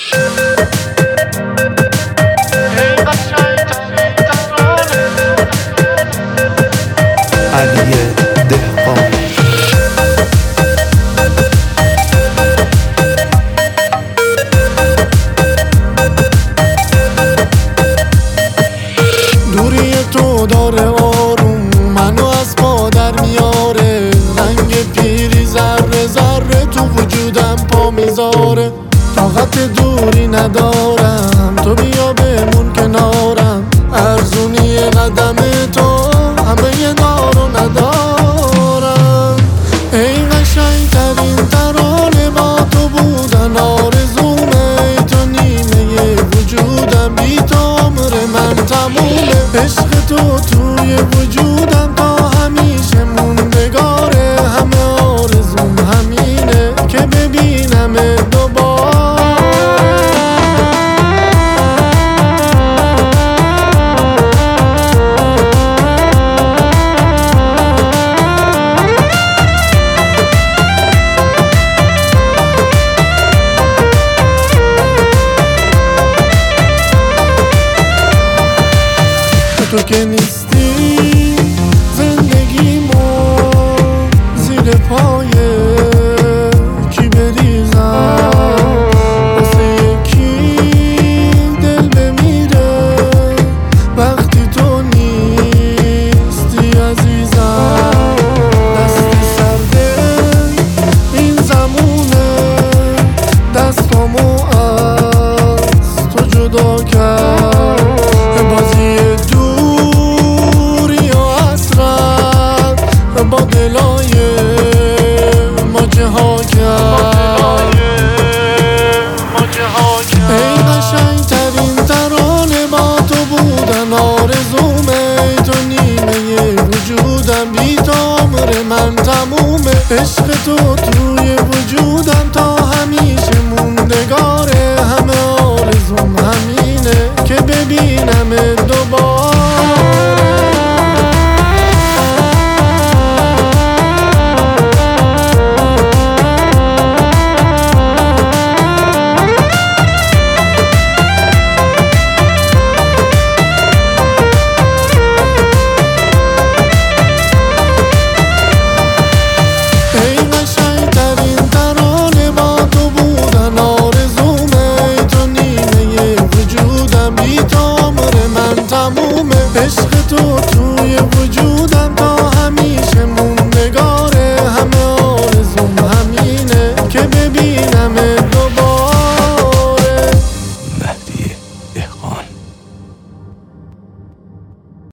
علی دهقان. دوری تو داره آروم منو از پا در میاره، رنگ پیری ذره ذره تو وجودم پا میذاره. طاقت دوری ندارم تو بیا بمون کنارم، ارزونی قدم تو همه دارو ندارم. ای قشنگ ترین ترانه با تو بودن آرزومه، ای تو نیمه وجودم بی تو عمر من تمومه. عشق تو توی وجودم تا همیشه موندگاره، همه آرزوم همینه که ببینم دوباره. تو که نیستی زندگیمو زیر پای کی بریزم، واسه یکی دل بمیره وقتی تو نیستی عزیزم. دستی سرده این زمونه، دستامو از تو جدا کرد.